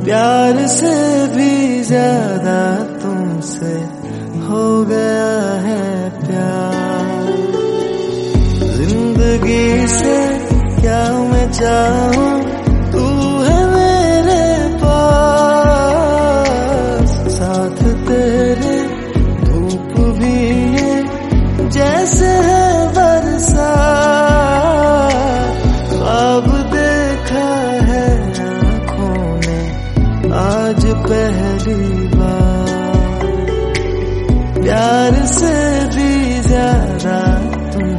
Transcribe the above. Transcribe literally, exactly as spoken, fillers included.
प्यार से भी ज्यादा तुमसे हो गया है प्यार। जिंदगी से क्या मैं चाहूं, तू है मेरे पास। साथ तेरे धूप भी है जैसे है बरसात। ख्वाब देखा है आँखों ने आज पहली बार। प्यार से